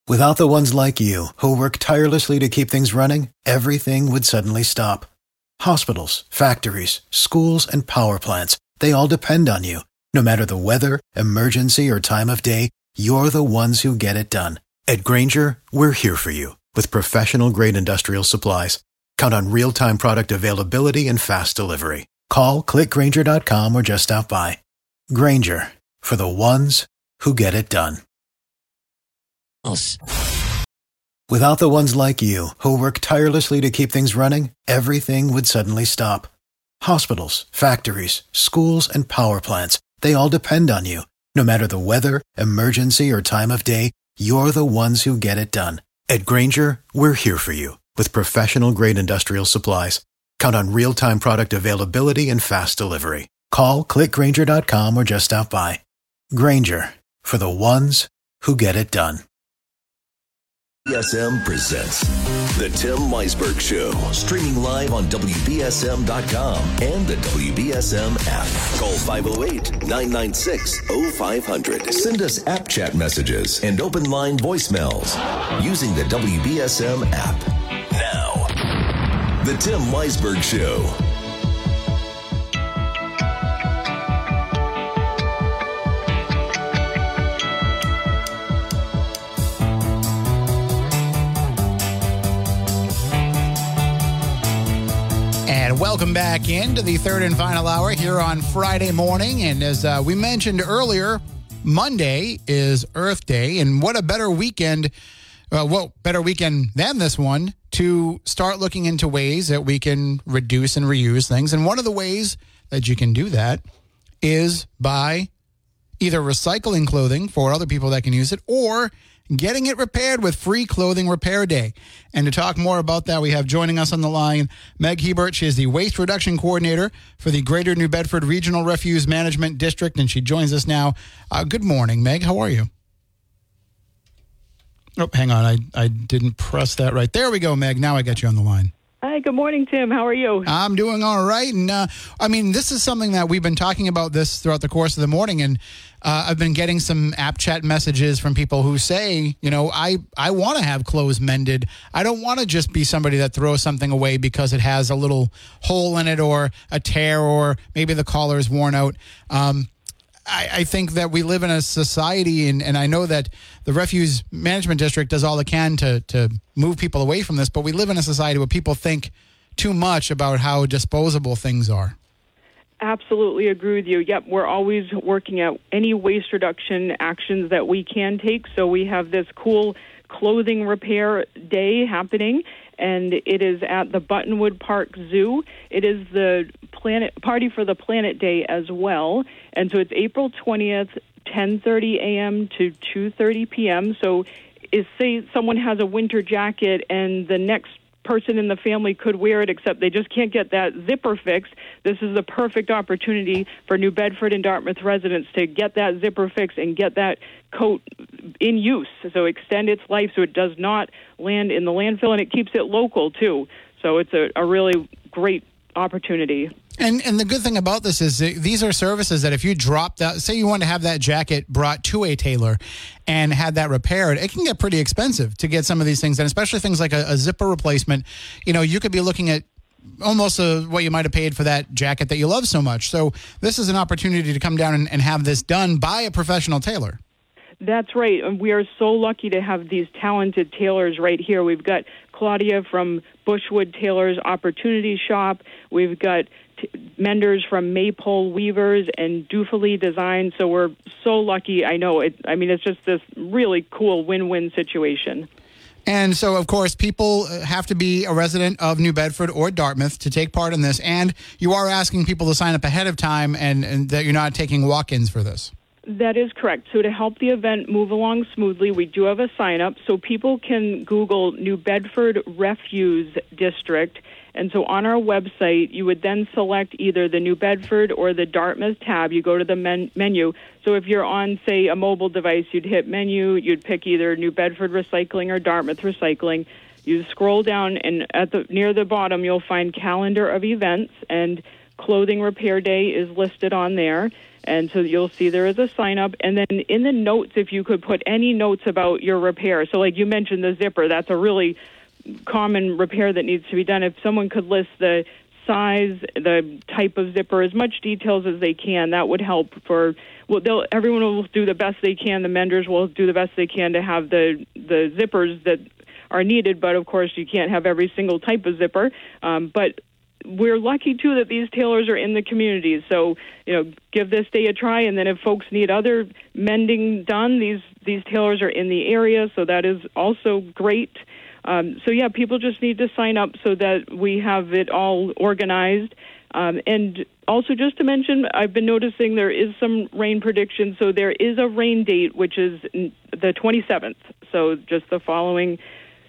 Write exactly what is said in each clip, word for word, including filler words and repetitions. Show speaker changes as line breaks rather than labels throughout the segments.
Without the ones like you, who work tirelessly to keep things running, everything would suddenly stop. Hospitals, factories, schools, and power plants, they all depend on you. No matter the weather, emergency, or time of day, you're the ones who get it done. At Grainger, we're here for you with professional-grade industrial supplies. Count on real-time product availability and fast delivery. Call, click Grainger dot com, or just stop by. Grainger, for the ones who get it done. Without the ones like you, who work tirelessly to keep things running, everything would suddenly stop. Hospitals, factories, schools, and power plants, they all depend on you. No matter the weather, emergency, or time of day, you're the ones who get it done. At Grainger, we're here for you with professional-grade industrial supplies. Count on real-time product availability and fast delivery. Call, click Grainger dot com, or just stop by. Grainger, for the ones who get it done.
B S M presents The Tim Weisberg Show, streaming live on W B S M dot com and the W B S M app. Call five oh eight, nine nine six, oh five hundred. Send us app chat messages and open line voicemails using the W B S M app. Now, The Tim Weisberg Show.
And welcome back into the third and final hour here on Friday morning. And as uh, we mentioned earlier, Monday is Earth Day. And what a better weekend, uh, what better weekend than this one to start looking into ways that we can reduce and reuse things. And one of the ways that you can do that is by either recycling clothing for other people that can use it or getting it repaired with Free Clothing Repair Day. And to talk more about that, we have joining us on the line Meg Hebert. She is the Waste Reduction Coordinator for the Greater New Bedford Regional Refuse Management District, and she joins us now. Uh, good morning, Meg. How are you? Oh, hang on. I, I didn't press that right. There we go, Meg. Now I got you on the line.
Hi, good morning, Tim. How are you?
I'm doing all right. And, uh, I mean, this is something that we've been talking about this throughout the course of the morning. And uh, I've been getting some app chat messages from people who say, you know, I, I want to have clothes mended. I don't want to just be somebody that throws something away because it has a little hole in it or a tear or maybe the collar is worn out. Um, I, I think that we live in a society, and, and I know that the Refuse Management District does all it can to, to move people away from this, but we live in a society where people think too much about how disposable things are.
Absolutely agree with you. Yep, we're always working at any waste reduction actions that we can take. So we have this cool clothing repair day happening, and it is at the Buttonwood Park Zoo. It is the Planet Party for the Planet Day as well. And so it's April twentieth, ten thirty a.m. to two thirty p.m. So if, say, someone has a winter jacket and the next person in the family could wear it, except they just can't get that zipper fixed, this is the perfect opportunity for New Bedford and Dartmouth residents to get that zipper fixed and get that coat in use. So extend its life so it does not land in the landfill, and it keeps it local, too. So it's a, a really great opportunity.
And and the good thing about this is that these are services that if you drop that, say you want to have that jacket brought to a tailor and had that repaired, it can get pretty expensive to get some of these things. And especially things like a, a zipper replacement, you know, you could be looking at almost a, what you might have paid for that jacket that you love so much. So this is an opportunity to come down and, and have this done by a professional tailor.
That's right. And we are so lucky to have these talented tailors right here. We've got Claudia from Bushwood Tailors Opportunity Shop. We've got t- menders from Maypole Weavers and Dufali Design. So we're so lucky. I know it. I mean, it's just this really cool win-win situation.
And so, of course, people have to be a resident of New Bedford or Dartmouth to take part in this. And you are asking people to sign up ahead of time and, and that you're not taking walk-ins for this.
That is correct. So to help the event move along smoothly, we do have a sign-up. So people can Google New Bedford Refuse District. And so on our website, you would then select either the New Bedford or the Dartmouth tab. You go to the men- menu. So if you're on, say, a mobile device, you'd hit menu. You'd pick either New Bedford Recycling or Dartmouth Recycling. You scroll down, and at the near the bottom, you'll find calendar of events. And Clothing Repair Day is listed on there. And so you'll see there is a sign up. And then in the notes, if you could put any notes about your repair. So like you mentioned the zipper, that's a really common repair that needs to be done. If someone could list the size, the type of zipper, as much details as they can, that would help for, well, they'll, everyone will do the best they can. The menders will do the best they can to have the, the zippers that are needed. But of course, you can't have every single type of zipper. Um, but we're lucky, too, that these tailors are in the communities. So, you know, give this day a try. And then if folks need other mending done, these, these tailors are in the area. So that is also great. Um, so, yeah, people just need to sign up so that we have it all organized. Um, and also just to mention, I've been noticing there is some rain prediction. So there is a rain date, which is the twenty-seventh. So just the following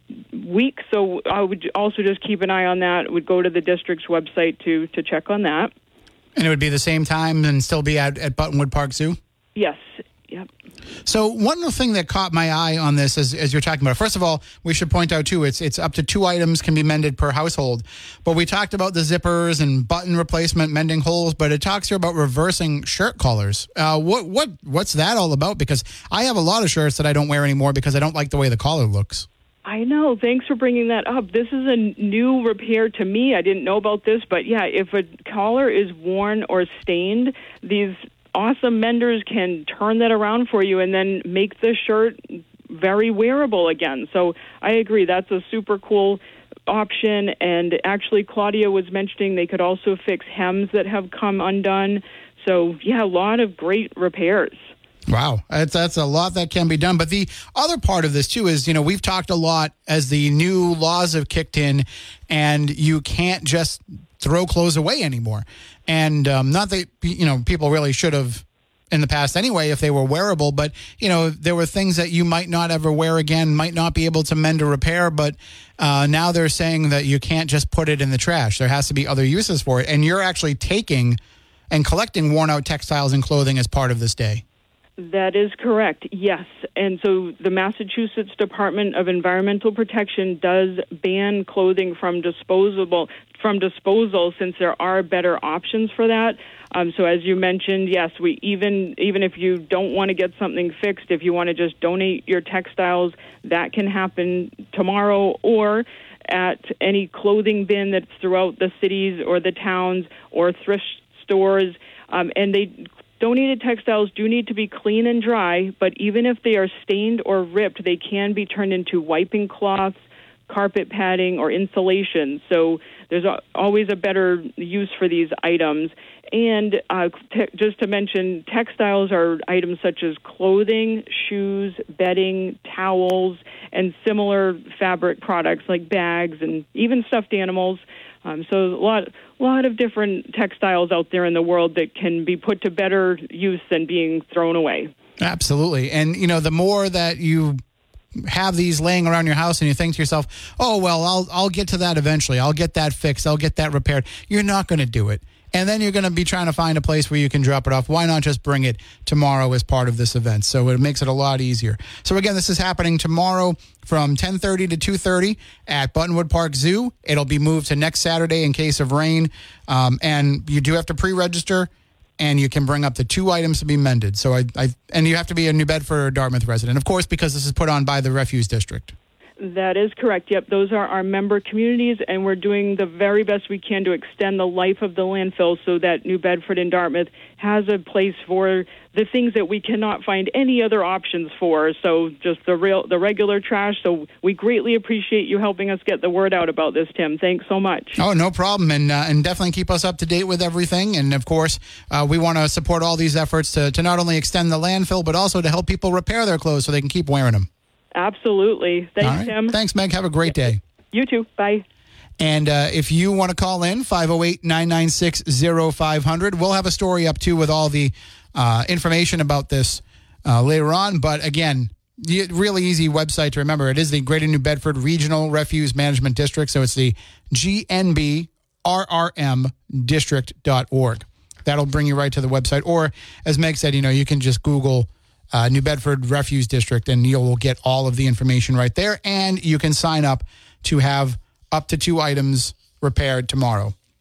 week. So I would also just keep an eye on that. Would go to the district's website to to check on that.
And it would be the same time and still be at, at Buttonwood Park Zoo?
Yes. Yep.
So one thing that caught my eye on this as, as you're talking about, first of all, we should point out, too, it's it's up to two items can be mended per household. But we talked about the zippers and button replacement, mending holes, but it talks here about reversing shirt collars. Uh, what what what's that all about? Because I have a lot of shirts that I don't wear anymore because I don't like the way the collar looks.
I know. Thanks for bringing that up. This is a new repair to me. I didn't know about this, but yeah, if a collar is worn or stained, these awesome menders can turn that around for you and then make the shirt very wearable again. So I agree. That's a super cool option. And actually, Claudia was mentioning they could also fix hems that have come undone. So yeah, a lot of great repairs.
Wow, that's, that's a lot that can be done. But the other part of this, too, is, you know, we've talked a lot as the new laws have kicked in, and you can't just throw clothes away anymore. And um, not that, you know, people really should have in the past anyway if they were wearable, but, you know, there were things that you might not ever wear again, might not be able to mend or repair, but uh, now they're saying that you can't just put it in the trash. There has to be other uses for it. And you're actually taking and collecting worn-out textiles and clothing as part of this day.
That is correct, yes. And so the Massachusetts Department of Environmental Protection does ban clothing from disposable from disposal since there are better options for that. Um, so as you mentioned, yes, we even even if you don't want to get something fixed, if you want to just donate your textiles, that can happen tomorrow or at any clothing bin that's throughout the cities or the towns or thrift stores. Um, and they Donated textiles do need to be clean and dry, but even if they are stained or ripped, they can be turned into wiping cloths, carpet padding, or insulation. So there's always a better use for these items. And uh, te- just to mention, textiles are items such as clothing, shoes, bedding, towels, and similar fabric products like bags and even stuffed animals. Um, so a lot, lot of different textiles out there in the world that can be put to better use than being thrown away.
Absolutely. And, you know, the more that you have these laying around your house and you think to yourself, oh, well, I'll I'll get to that eventually. I'll get that fixed. I'll get that repaired. You're not going to do it. And then you're going to be trying to find a place where you can drop it off. Why not just bring it tomorrow as part of this event? So it makes it a lot easier. So again, this is happening tomorrow from ten thirty to two thirty at Buttonwood Park Zoo. It'll be moved to next Saturday in case of rain. Um, and you do have to pre-register, and you can bring up to two items to be mended. So I, I and you have to be a New Bedford or Dartmouth resident, of course, because this is put on by the Refuse District.
That is correct. Yep, those are our member communities, and we're doing the very best we can to extend the life of the landfill so that New Bedford and Dartmouth has a place for the things that we cannot find any other options for. So just the real, the regular trash. So we greatly appreciate you helping us get the word out about this, Tim. Thanks so much.
Oh, no problem. And uh, and definitely keep us up to date with everything. And, of course, uh, we want to support all these efforts to, to not only extend the landfill, but also to help people repair their clothes so they can keep wearing them.
Absolutely. Thanks,
right.
Tim.
Thanks, Meg. Have a great day.
You too. Bye.
And uh, if you want to call in, five oh eight, nine nine six, oh five hundred. We'll have a story up, too, with all the uh, information about this uh, later on. But, again, really easy website to remember. It is the Greater New Bedford Regional Refuse Management District. So it's the G N B R R M district dot org. That'll bring you right to the website. Or, as Meg said, you know, you can just Google Uh, New Bedford Refuse District, and you'll get all of the information right there. And you can sign up to have up to two items repaired tomorrow.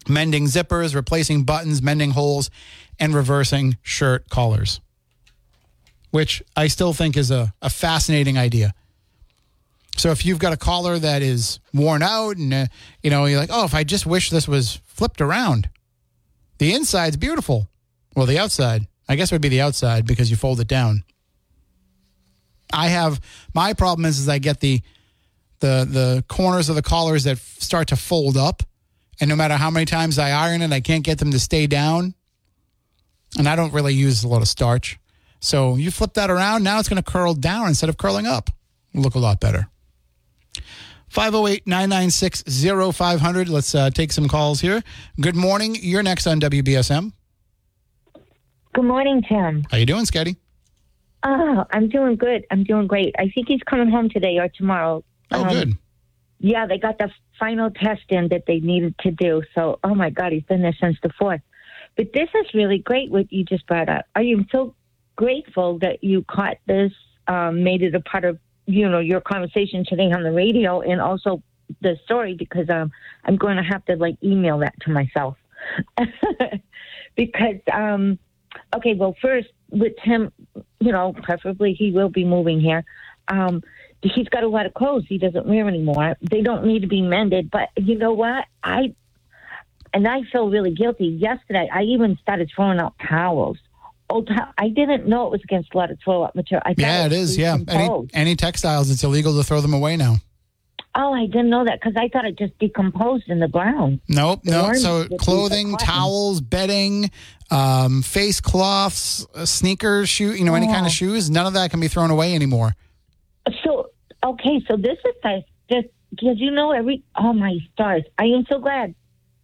mending zippers, replacing buttons, mending holes, and reversing shirt collars, which I still think is a, a fascinating idea. So if you've got a collar that is worn out and, uh, you know, you're like, oh, if I just wish this was flipped around. The inside's beautiful. Well, the outside, I guess it would be the outside because you fold it down. I have, my problem is, is I get the, the, the corners of the collars that f- start to fold up. And no matter how many times I iron it, I can't get them to stay down. And I don't really use a lot of starch. So you flip that around, now it's going to curl down instead of curling up. Look a lot better. five oh eight, nine nine six, oh five hundred. Let's uh, take some calls here. Good morning. You're next on W B S M.
Good morning, Tim.
How you doing, Sketty?
Oh, I'm doing good. I'm doing great. I think he's coming home today or tomorrow.
Oh,
um,
good.
Yeah, they got the final test in that they needed to do. So, oh, my God, he's been there since the fourth. But this is really great what you just brought up. I am so grateful that you caught this, um, made it a part of, you know, your conversation today on the radio and also the story because um, I'm going to have to, like, email that to myself. because, um, okay, well, first, with him, you know, preferably he will be moving here. Um, he's got a lot of clothes he doesn't wear anymore. They don't need to be mended. But you know what? I and I feel really guilty. Yesterday, I even started throwing out towels. Old to- I didn't know it was against a lot of throw-out material. I
Yeah, it is, yeah. Any, any textiles, it's illegal to throw them away now.
Oh, I didn't know that because I thought it just decomposed in the ground.
Nope,
The
no.
orange
So
would be
clothing,
the cotton.
towels, bedding, um, face cloths, uh, sneakers, shoe, you know, any kind
Oh.
of shoes, none of that can be thrown away anymore.
So, okay, so this is like just because you know every, oh my stars, I am so glad.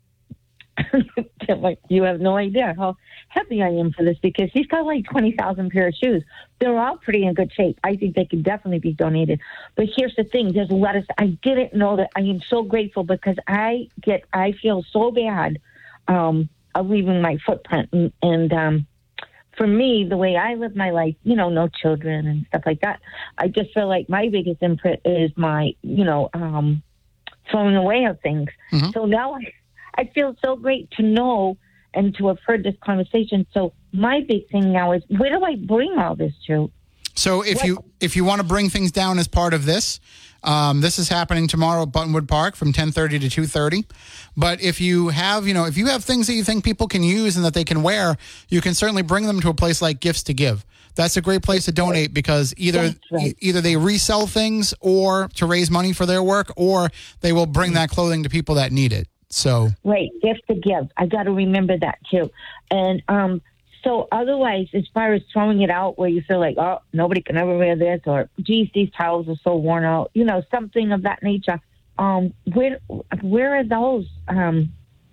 Like, you have no idea how happy I am for this because he's got like twenty thousand pair of shoes. They're all pretty in good shape. I think they could definitely be donated. But here's the thing, there's lettuce. I didn't know that. I am so grateful because I get, I feel so bad um, of leaving my footprint. And, and um, for me, the way I live my life, you know, no children and stuff like that, I just feel like my biggest input is my, you know, um, throwing away of things.
Mhm.
So now I, I feel so great to know and to have heard this conversation. So my big thing now is, where do I bring all this to?
So if you if you want to bring things down as part of this, um, this is happening tomorrow at Buttonwood Park from ten thirty to two thirty. But if you have, you know, if you have things that you think people can use and that they can wear, you can certainly bring them to a place like Gifts to Give. That's a great place to donate because either
That's right.
e- either they resell things or to raise money for their work, or they will bring that clothing to people that need it. So
Right, gift to give. I got to remember that too. And um, so otherwise, as far as throwing it out where you feel like, oh, nobody can ever wear this, or geez, these towels are so worn out, you know, something of that nature. Um, where where are those? Um,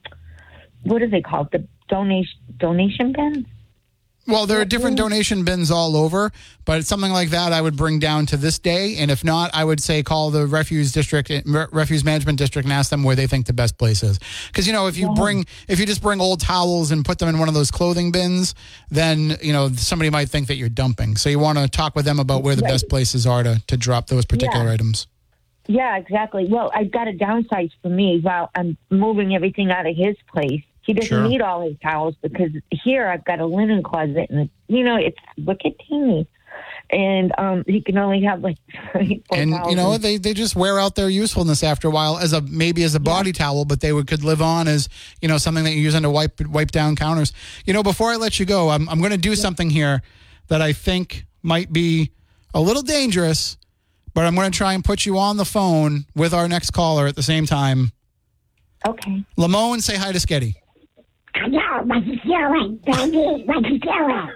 what are they called? The donation donation bins?
Well, there are different donation bins all over, but something like that I would bring down to this day. And if not, I would say call the refuse district, refuse management district, and ask them where they think the best place is. Because, you know, if you bring, if you just bring old towels and put them in one of those clothing bins, then, you know, somebody might think that you're dumping. So you want to talk with them about where the
Right.
best places are to, to drop those particular
Yeah.
items.
Yeah, exactly. Well, I've got a downsize for me while I'm moving everything out of his place. He doesn't
Sure.
need all his towels because here I've got a linen closet and, you know, it's wicked teeny. And um, he can only have like three, four
And,
towels.
you know, they, they just wear out their usefulness after a while as a, maybe as a body towel, but they would, could live on as, you know, something that you use on to wipe, wipe down counters. You know, before I let you go, I'm, I'm going to do something here that I think might be a little dangerous, but I'm going to try and put you on the phone with our next caller at the same time.
Okay.
Lamone, say hi to Sketty.
Hello, what you doing, baby? What you doing?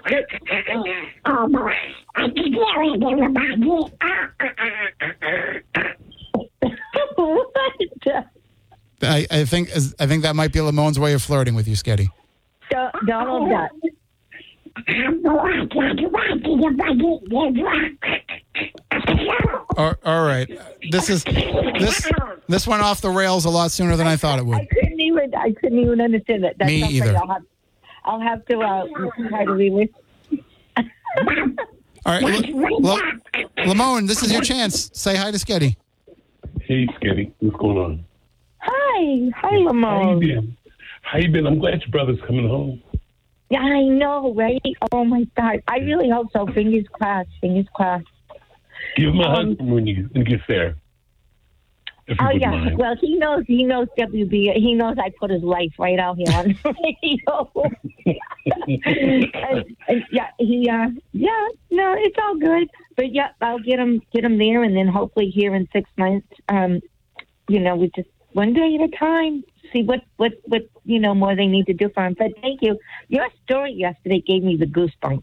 Oh, boy. What you doing, everybody?
What?
I, I think I think that might be Lamone's way of flirting with you, Sketty.
Don't, don't do that.
I'm watching, watching your body.
All, all right, this is this this went off the rails a lot sooner than I thought it would.
I couldn't even, I couldn't even understand that. That's
Me
something
either.
I'll have, I'll have to uh, try to read
All right, L- L- Lamone, this is your chance. Say hi to Sketty.
Hey, Sketty. What's going on?
Hi. Hi,
How you
Lamone.
doing? How you been? I'm glad your brother's coming home.
Yeah, I know, right? Oh, my God. I really hope so. Fingers crossed. Fingers crossed.
Give him a
Um,
hug when you when he gets there. If you
Oh,
wouldn't
yeah.
mind.
Well, he knows, he knows W B. He knows I put his life right out here on the radio. and, and, yeah, he, uh, yeah, no, it's all good. But, yeah, I'll get him, get him there. And then hopefully here in six months, um, you know, we just one day at a time, see what, what, what, you know, more they need to do for him. But thank you. Your story yesterday gave me the goosebumps.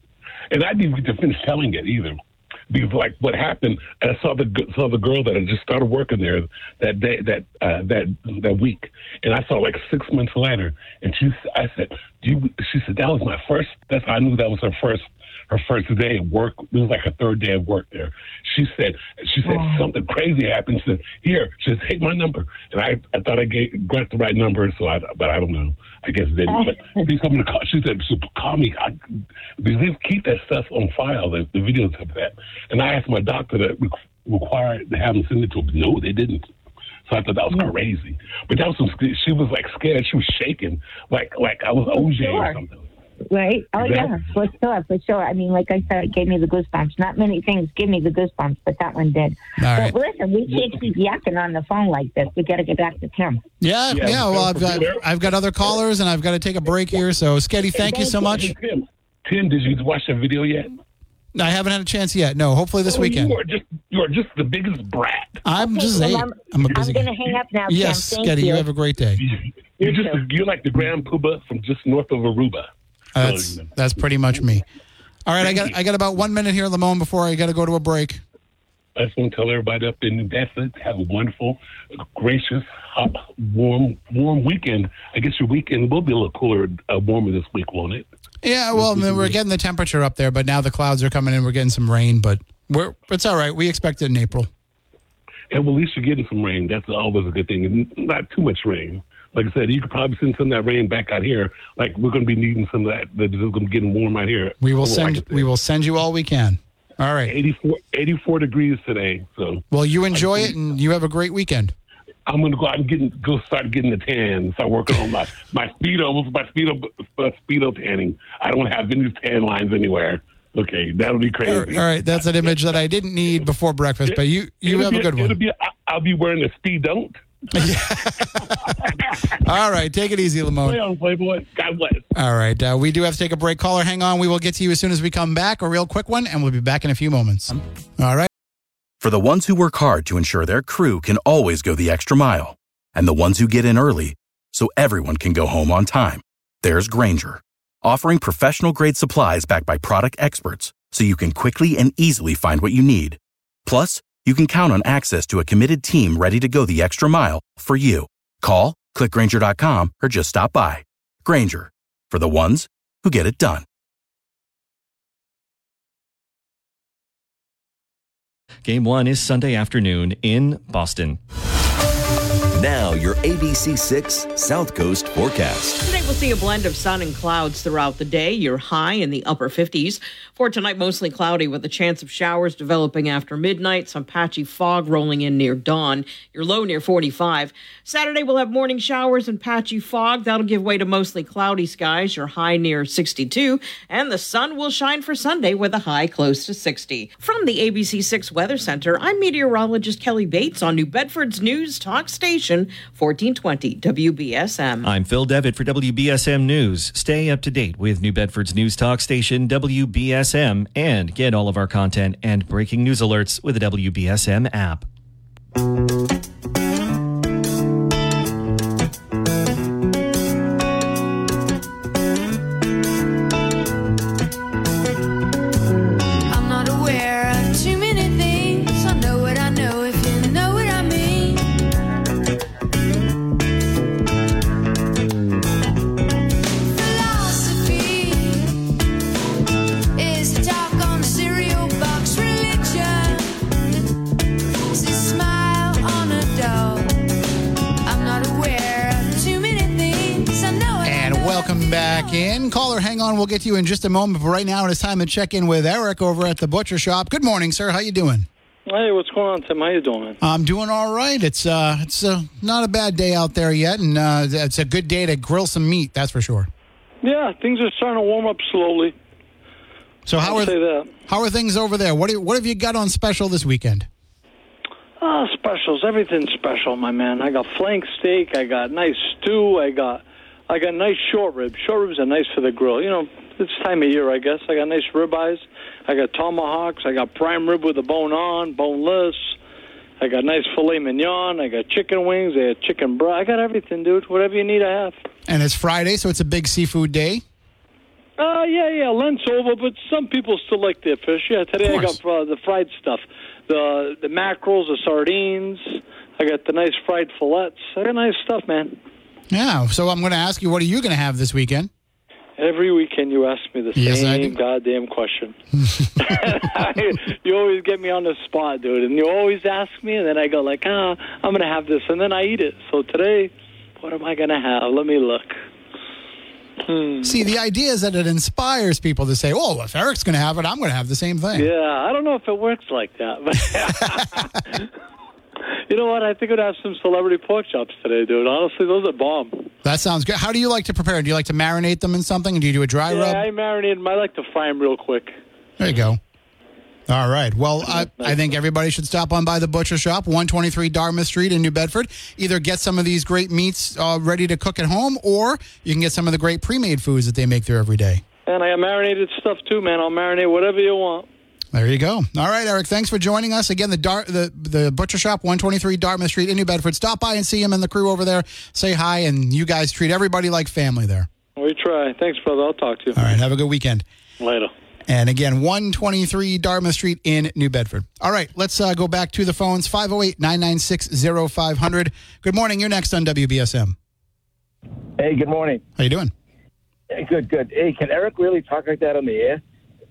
And I didn't get to finish telling it either. Because, like, what happened, I saw the saw the girl that had just started working there that day, that uh, that that week, and I saw like six months later, and she, I said, Do you, she said that was my first. That's how I knew that was her first her first day of work. It was like her third day of work there. She said she said
Wow.
something crazy happened. She said, Here, she said, take my number, and I I thought I gave got the right number, so I but I don't know. I guess it didn't. But please come to call. She said, so call me. I, because they keep that stuff on file, the, the videos of that. And I asked my doctor to re- require to have them send it to them. No, they didn't. So I thought that was crazy. But that was some, she was like scared. She was shaking like like I was O J
Sure.
or something.
Right? Oh,
Exactly.
yeah, for sure, for sure. I mean, like I said, it gave me the goosebumps. Not many things give me the goosebumps, but that one did.
All right.
But listen, we can't keep yakking on the phone like this. We got to get back to Tim.
Yeah, yeah.
Yeah,
well, I've got, I've got other callers, and I've got to take a break here. So, Sketty, thank you so much.
Hey, Tim, Tim, did you watch that video yet?
I haven't had a chance yet. No, hopefully this
Oh,
weekend.
You are just you are just the biggest brat.
I'm just
Well,
eight.
I'm,
I'm a busy
I'm going
guy.
to hang up now, Tim.
Yes,
Thank
Sketty,
you.
you have a great day.
You're
You
just
too.
you're like the Grand Poobah from just north of Aruba.
Uh, that's that's pretty much me. All right, I got I got about one minute here, Lamone, before I got to go to a break.
I just want to tell everybody up in New Bedford, have a wonderful, gracious, hot, warm, warm weekend. I guess your weekend will be a little cooler, uh, warmer this week, won't it?
Yeah, well, I mean, we're getting the temperature up there, but now the clouds are coming in. We're getting some rain, but we're it's all right. We expect it in April.
And well, at least you're getting some rain. That's always a good thing. And not too much rain. Like I said, you could probably send some of that rain back out here. Like we're going to be needing some of that. That is going to be getting warm out here.
We will
I
send
like it.
we will send you all we can. All right.
eighty-four, eighty-four degrees today. So
Well, you enjoy it, and you have a great weekend.
I'm going to go out and get, go start getting the tan. Start working on my my speedo, my speedo, my speedo tanning. I don't have any tan lines anywhere. Okay, that'll be
All
crazy.
right, that's an image that I didn't need before breakfast, but you you
It'll
have a
be-
good
It'll
one.
be, I- I'll be wearing a speed don't.
All right, take it easy,
Play
Lamone.
on, Playboy. God bless.
All right, uh, we do have to take a break. Caller, hang on. We will get to you as soon as we come back. A real quick one, and we'll be back in a few moments. All right.
For the ones who work hard to ensure their crew can always go the extra mile, and the ones who get in early so everyone can go home on time, there's Grainger, offering professional-grade supplies backed by product experts so you can quickly and easily find what you need. Plus, you can count on access to a committed team ready to go the extra mile for you. Call, click Grainger dot com, or just stop by. Grainger, for the ones who get it done.
Game one is Sunday afternoon in Boston.
Now, your A B C six South Coast forecast.
Today we'll see a blend of sun and clouds throughout the day. Your high in the upper fifties. For tonight, mostly cloudy with a chance of showers developing after midnight. Some patchy fog rolling in near dawn. Your low near forty-five. Saturday we'll have morning showers and patchy fog. That'll give way to mostly cloudy skies. Your high near sixty-two. And the sun will shine for Sunday with a high close to sixty. From the A B C six Weather Center, I'm meteorologist Kelly Bates on New Bedford's News Talk Station, fourteen twenty W B S M.
I'm Phil Devitt for W B S M News. Stay up to date with New Bedford's News Talk Station, W B S M, and get all of our content and breaking news alerts with the W B S M app.
I'm not aware of too many things. I know what I know if you know what I mean. Philosophy is to talk on a cereal box. Religion is to smile on a doll. I'm not aware of too many things. I know what I
And
know.
welcome back in. Caller, hang on. We'll get to you in just a moment. But right now, it is time to check in with Eric over at the butcher shop. Good morning, sir. How you doing?
Hey, what's going on, Tim? How you doing, man?
I'm doing all right. It's uh, it's uh, not a bad day out there yet, and uh, it's a good day to grill some meat. That's for sure.
Yeah, things are starting to warm up slowly.
So how
I'll
are
say that.
how are things over there? What do, what have you got on special this weekend?
Ah, specials. Everything's special, my man. I got flank steak. I got nice stew. I got I got nice short ribs. Short ribs are nice for the grill. You know, it's time of year, I guess. I got nice ribeyes. I got tomahawks. I got prime rib with the bone on, boneless. I got nice filet mignon. I got chicken wings. I got chicken bra. I got everything, dude. Whatever you need, I have.
And it's Friday, so it's a big seafood day.
Uh, yeah, yeah, Lent's over, but some people still like their fish. Yeah, today I got uh, the fried stuff. The the mackerels, the sardines. I got the nice fried fillets. I got nice stuff, man.
Yeah, so I'm going to ask you, what are you going to have this weekend?
Every weekend you ask me the
Yes, I
same
do.
goddamn question. You always get me on the spot, dude, and you always ask me, and then I go like, ah, I'm going to have this, and then I eat it. So today, what am I going to have? Let me look. Hmm.
See, the idea is that it inspires people to say, oh, if Eric's going to have it, I'm going to have the same thing.
Yeah, I don't know if it works like that, but you know what? I think I'd have some celebrity pork chops today, dude. Honestly, those are bomb.
That sounds good. How do you like to prepare? Do you like to marinate them in something? Do you do a dry
Yeah,
rub?
I marinate them. I like to fry them real quick.
There you go. All right. Well, I, I think everybody should stop on by the Butcher Shop, one twenty-three Dartmouth Street in New Bedford. Either get some of these great meats uh, ready to cook at home, or you can get some of the great pre-made foods that they make there every day.
And I got marinated stuff too, man. I'll marinate whatever you want.
There you go. All right, Eric, thanks for joining us. Again, the Dar- the, the Butcher Shop, one twenty-three Dartmouth Street in New Bedford. Stop by and see him and the crew over there. Say hi, and you guys treat everybody like family there.
We try. Thanks, brother. I'll talk to you.
All right, have a good weekend.
Later.
And again, one twenty-three Dartmouth Street in New Bedford. All right, let's uh, go back to the phones, five oh eight, nine nine six, oh five hundred. Good morning. You're next on W B S M.
Hey, good morning.
How you doing?
Hey, good, good. Hey, can Eric really talk like that on the air?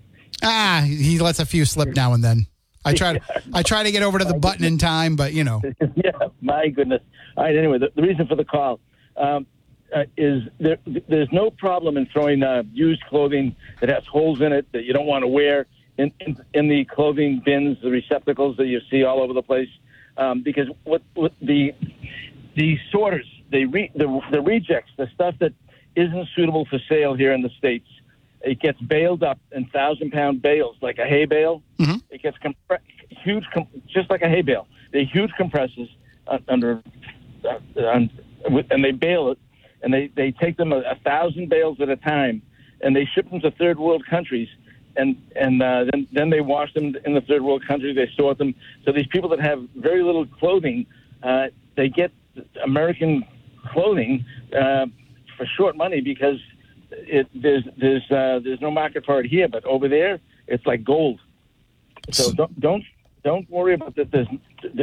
Ah, he lets a few slip now and then. I try to, I try to get over to the button in time, but, you know.
Yeah, my goodness. All right, anyway, the, the reason for the call um, uh, is there, there's no problem in throwing uh, used clothing that has holes in it that you don't want to wear in, in, in the clothing bins, the receptacles that you see all over the place. Um, because what, what the the sorters, they re, the, the rejects, the stuff that isn't suitable for sale here in the States, it gets baled up in thousand-pound bales, like a hay bale.
Mm-hmm.
It gets compre- huge, com- just like a hay bale. They huge compressors uh, under, uh, on, and they bale it, and they, they take them a, a thousand bales at a time, and they ship them to third world countries, and and uh, then then they wash them in the third world country. They sort them. So these people that have very little clothing, uh, they get American clothing uh, for short money because It, there's there's uh, there's no market for it here, but over there it's like gold. So don't don't don't worry about that. There's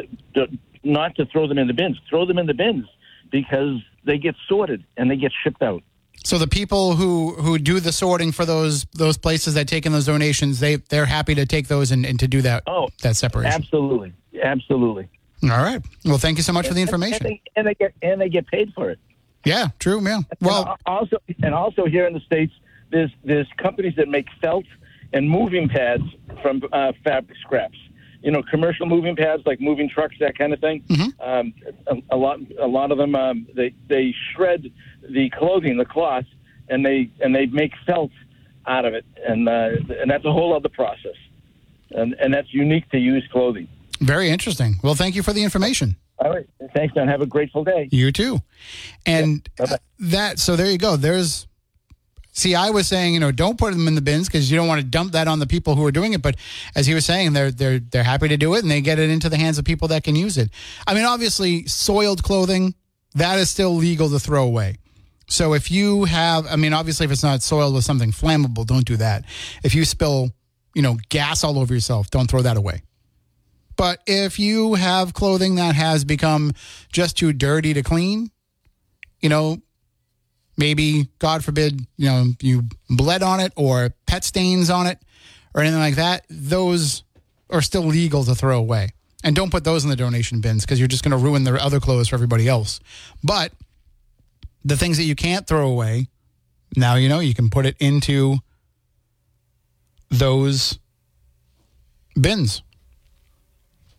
not to throw them in the bins. Throw them in the bins because they get sorted and they get shipped out.
So the people who, who do the sorting for those those places that take in those donations, they they're happy to take those and, and to do that.
Oh,
that separation.
Absolutely, absolutely.
All right. Well, thank you so much
and,
for the information.
And they, and they get and they get paid for it.
Yeah, true, man. Well,
and also, and also here in the States, there's there's companies that make felt and moving pads from uh, fabric scraps. You know, commercial moving pads like moving trucks, that kind of thing.
Mm-hmm.
Um, a, a lot, a lot of them, um, they they shred the clothing, the cloth, and they and they make felt out of it, and uh, and that's a whole other process, and and that's unique to used clothing.
Very interesting. Well, thank you for the information.
All right. Thanks, man. Have a grateful day.
You too. And
yeah.
that, so there you go. There's, see, I was saying, you know, don't put them in the bins because you don't want to dump that on the people who are doing it. But as he was saying, they're, they're, they're happy to do it and they get it into the hands of people that can use it. I mean, obviously, soiled clothing, that is still legal to throw away. So if you have, I mean, obviously, if it's not soiled with something flammable, don't do that. If you spill, you know, gas all over yourself, don't throw that away. But if you have clothing that has become just too dirty to clean, you know, maybe, God forbid, you know, you bled on it or pet stains on it or anything like that, those are still legal to throw away. And don't put those in the donation bins because you're just going to ruin the other clothes for everybody else. But the things that you can't throw away, now you know you can put it into those bins.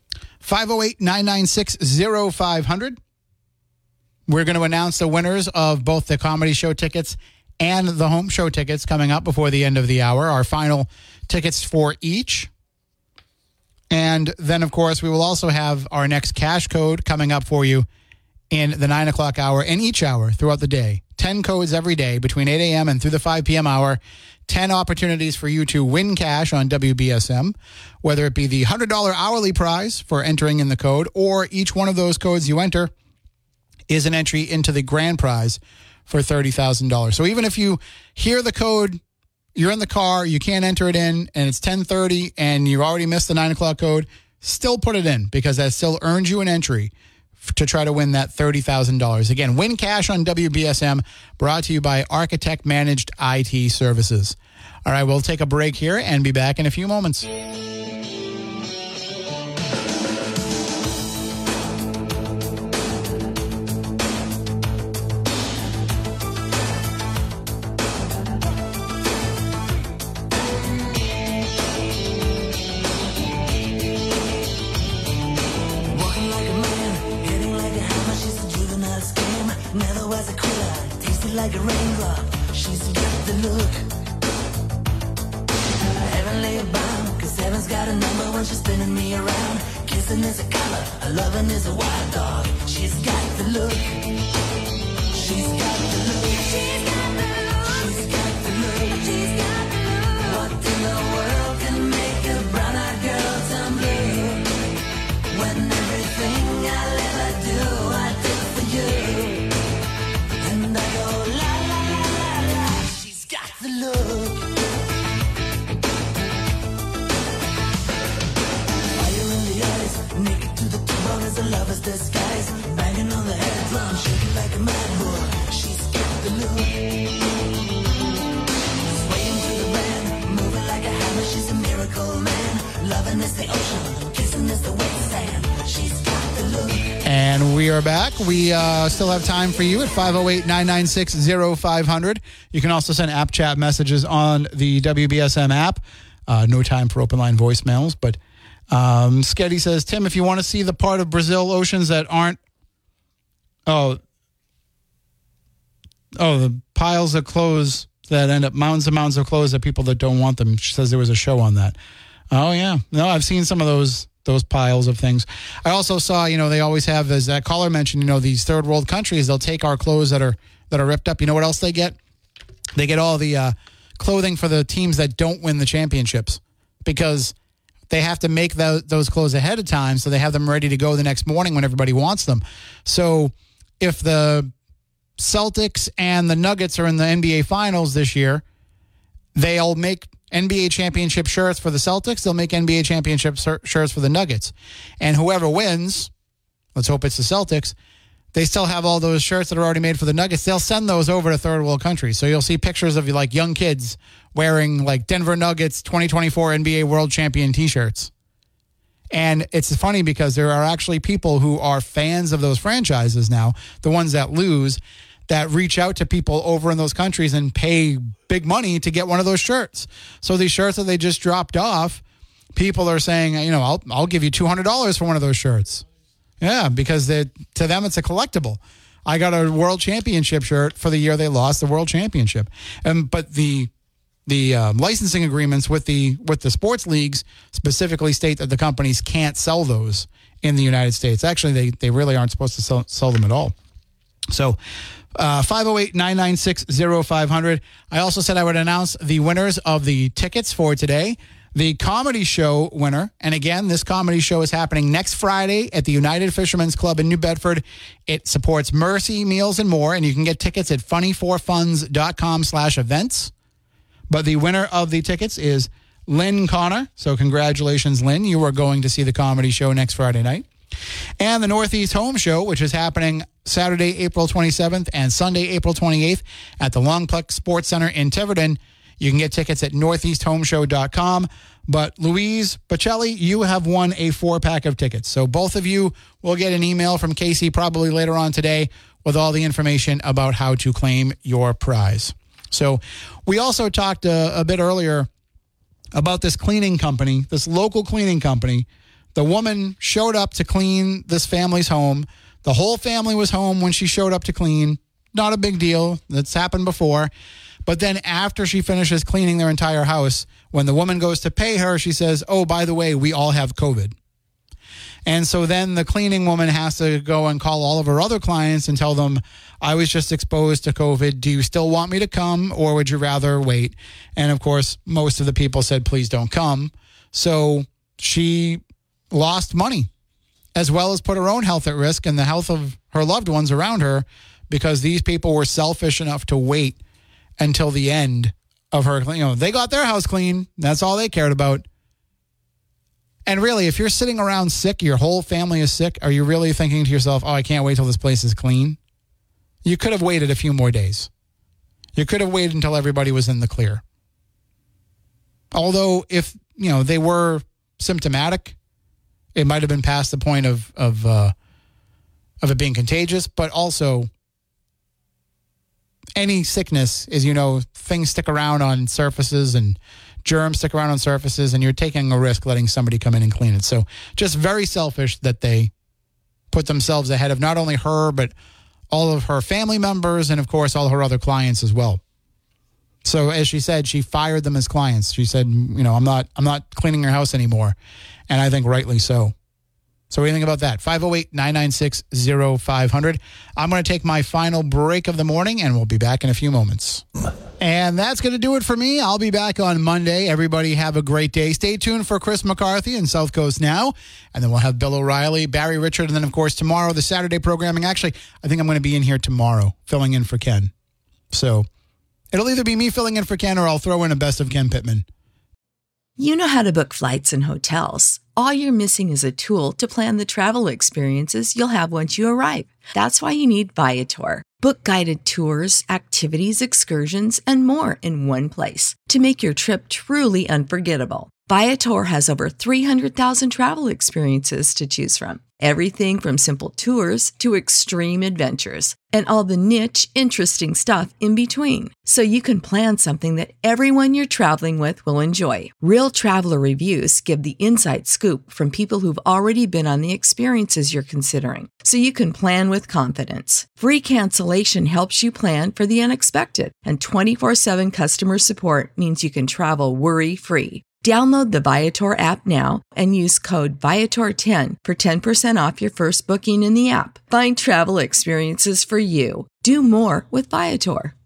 five oh eight, nine nine six, oh five hundred. We're going to announce the winners of both the comedy show tickets and the home show tickets coming up before the end of the hour. Our final tickets for each. And then, of course, we will also have our next cash code coming up for you in the nine o'clock hour and each hour throughout the day. ten codes every day between eight a.m. and through the five p.m. hour. ten opportunities for you to win cash on W B S M, whether it be the one hundred dollars hourly prize for entering in the code, or each one of those codes you enter is an entry into the grand prize for thirty thousand dollars. So even if you hear the code, you're in the car, you can't enter it in, and it's ten thirty, and you already missed the nine o'clock code, still put it in, because that still earns you an entry f- to try to win that thirty thousand dollars. Again, win cash on W B S M, brought to you by Architect Managed I T Services. All right, we'll take a break here and be back in a few moments.
Like a raindrop, she's got the look. Heavenly bound, cause heaven's got a number when she's spinning me around. Kissing is a color, her loving is a wild dog. She's got the look. She's got the look. She's got the look. She's got the look. She's got the look. What in the world can make a brown-eyed girl turn blue? When everything I'll ever do, I do for you. And I go la la la la la. She's got the look. Fire in the eyes, naked to the bone as a lover's disguise. Banging on the head drum, shaking like a mad bull. She's got the look. Swaying to the band, moving like a hammer. She's a miracle man. Loving is the ocean, kissing is the wet sand. She's got the look.
And we are back. We uh, still have time for you at five oh eight, nine nine six, oh five hundred. You can also send app chat messages on the W B S M app. Uh, no time for open line voicemails. But um, Sketty says, Tim, if you want to see the part of Brazil oceans that aren't... Oh, oh, the piles of clothes that end up mounds and mounds of clothes that people that don't want them. She says there was a show on that. Oh, yeah. No, I've seen some of those those piles of things. I also saw, you know, they always have, as that caller mentioned, you know, these third world countries, they'll take our clothes that are that are ripped up. You know what else they get? They get all the uh, clothing for the teams that don't win the championships, because they have to make those, those clothes ahead of time, so they have them ready to go the next morning when everybody wants them. So if the Celtics and the Nuggets are in the N B A Finals this year, they'll make N B A championship shirts for the Celtics. They'll make N B A championship shirts for the Nuggets. And whoever wins, let's hope it's the Celtics, they still have all those shirts that are already made for the Nuggets. They'll send those over to third world countries. So you'll see pictures of like young kids wearing like Denver Nuggets twenty twenty-four N B A World Champion t-shirts. And it's funny because there are actually people who are fans of those franchises now, the ones that lose, that reach out to people over in those countries and pay big money to get one of those shirts. So these shirts that they just dropped off, people are saying, you know, I'll I'll give you two hundred dollars for one of those shirts. Yeah, because they, to them it's a collectible. I got a world championship shirt for the year they lost the world championship. Um, but the the uh, licensing agreements with the with the sports leagues specifically state that the companies can't sell those in the United States. Actually, they, they really aren't supposed to sell, sell them at all. So uh, five oh eight, nine nine six, oh five hundred. I also said I would announce the winners of the tickets for today. The comedy show winner, and again, this comedy show is happening next Friday at the United Fishermen's Club in New Bedford. It supports Mercy Meals and More, and you can get tickets at funny for funds dot com slash events. But the winner of the tickets is Lynn Connor. So congratulations, Lynn. You are going to see the comedy show next Friday night. And the Northeast Home Show, which is happening Saturday, April twenty-seventh and Sunday, April twenty-eighth at the Longplex Sports Center in Tiverton. You can get tickets at northeast home show dot com. But Louise Bocelli, you have won a four-pack of tickets. So both of you will get an email from Casey probably later on today with all the information about how to claim your prize. So we also talked a, a bit earlier about this cleaning company, this local cleaning company, The woman showed up to clean this family's home. The whole family was home when she showed up to clean. Not a big deal. That's happened before. But then after she finishes cleaning their entire house, when the woman goes to pay her, she says, oh, by the way, we all have COVID. And so then the cleaning woman has to go and call all of her other clients and tell them, I was just exposed to COVID. Do you still want me to come, or would you rather wait? And of course, most of the people said, please don't come. So she lost money, as well as put her own health at risk and the health of her loved ones around her, because these people were selfish enough to wait until the end of her. You know, they got their house clean. That's all they cared about. And really, if you're sitting around sick, your whole family is sick, are you really thinking to yourself, oh, I can't wait till this place is clean? You could have waited a few more days. You could have waited until everybody was in the clear. Although if, you know, they were symptomatic, it might have been past the point of of uh, of it being contagious. But also, any sickness is, you know, things stick around on surfaces and germs stick around on surfaces, and you're taking a risk letting somebody come in and clean it. So just very selfish that they put themselves ahead of not only her, but all of her family members and, of course, all her other clients as well. So as she said, she fired them as clients. She said, you know, I'm not I'm not cleaning your house anymore. And I think rightly so. So what do you think about that? five oh eight, nine nine six, oh five hundred. I'm going to take my final break of the morning, and we'll be back in a few moments. And that's going to do it for me. I'll be back on Monday. Everybody have a great day. Stay tuned for Chris McCarthy and South Coast Now. And then we'll have Bill O'Reilly, Barry Richard, and then, of course, tomorrow, the Saturday programming. Actually, I think I'm going to be in here tomorrow filling in for Ken. So it'll either be me filling in for Ken, or I'll throw in a best of Ken Pittman.
You know how to book flights and hotels. All you're missing is a tool to plan the travel experiences you'll have once you arrive. That's why you need Viator. Book guided tours, activities, excursions, and more in one place to make your trip truly unforgettable. Viator has over three hundred thousand travel experiences to choose from. Everything from simple tours to extreme adventures and all the niche, interesting stuff in between. So you can plan something that everyone you're traveling with will enjoy. Real traveler reviews give the inside scoop from people who've already been on the experiences you're considering. So you can plan with confidence. Free cancellation helps you plan for the unexpected. And twenty-four seven customer support means you can travel worry-free. Download the Viator app now and use code Viator ten for ten percent off your first booking in the app. Find travel experiences for you. Do more with Viator.